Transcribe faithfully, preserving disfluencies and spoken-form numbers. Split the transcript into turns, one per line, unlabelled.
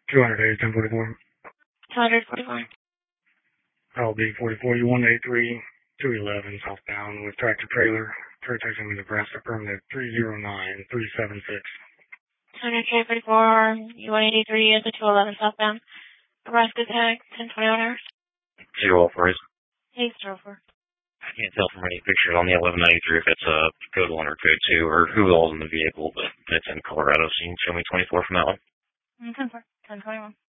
two hundred A, ten forty-four.
two hundred forty-four.
L B forty-four, you one eight three, two eleven southbound with tractor trailer. Tractor trailer in Nebraska, permanent three zero nine three seven six.
two hundred K forty-four, U one eighty-three is the two eleven southbound. Nebraska tag, ten twenty-one hours.
Zero four is.
Hey, zero four.
I can't tell from any pictures on the eleven ninety-three if it's a code one or code two or who all's in the vehicle, but it's in Colorado, so you can show me twenty-four from that one.
ten four, ten twenty-one.